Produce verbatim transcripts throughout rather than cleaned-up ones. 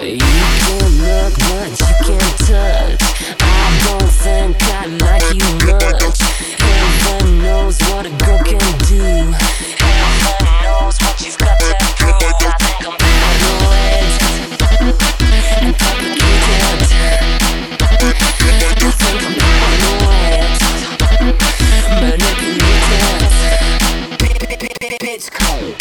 You can look, but you can't touch. I don't think I like you much. Heaven knows what a girl can do. Heaven knows what you've got to prove. I think I'm paranoid and complicated. I think I'm paranoid, manipulated. Bitch cold.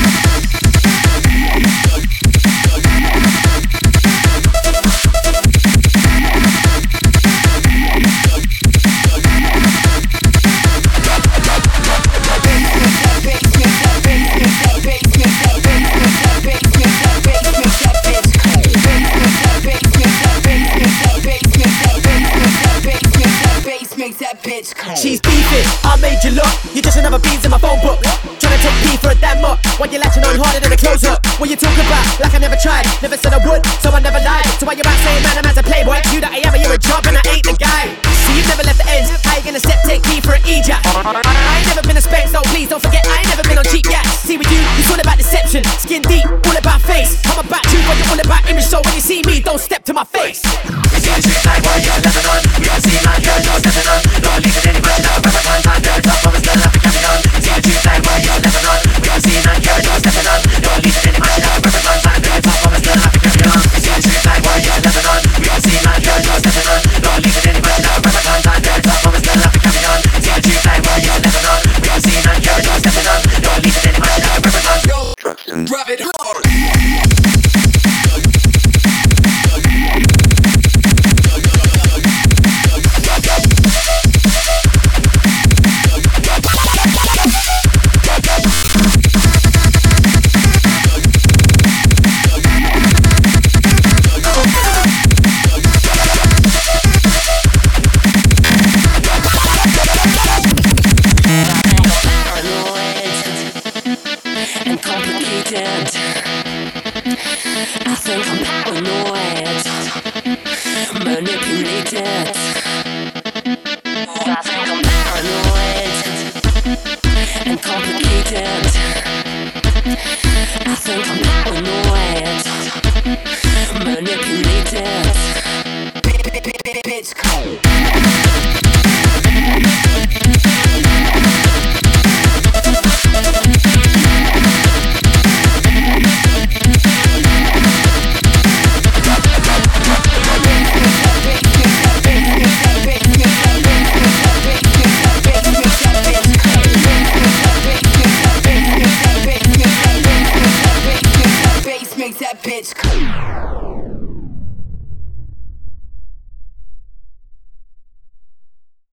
She's beefing, I made you look. You're just another beans in my phone book. Trying to take P for a damn muck. Why you latching on harder than a close up? What you talking about? Like I never tried. Never said I would, so I never lied. So why you out saying man I'm as a playboy? You that I am, you're a job and I ain't the guy. See, you've never left the ends. How you gonna step take P for an E-jack? I ain't never been a spank, so please don't forget I ain't never been on cheap gas. See with you, it's all about deception. Skin deep, all about face. I'm about you, but you're all about image. So when you see me, don't step to my face. We see the streets like what you're living on. We can see like you're just stepping on. Not leaving anybody now, but one time you're top of us, girl, have to carry on. We see the streets like what you're living on. We can see like you're just stepping on. Not leaving anybody now, but one time you're top of us, girl, have to carry on. We see the streets like what you're living on. We can see like you're just stepping on. Not leaving anybody now, but one time you're top of us, girl, have to carry on. We see the streets like what you're living on. We can see like you're just stepping on. Not leaving anybody now, but one time you're drop it hard. I think I'm paranoid, manipulated. I think I'm paranoid and complicated. I think I'm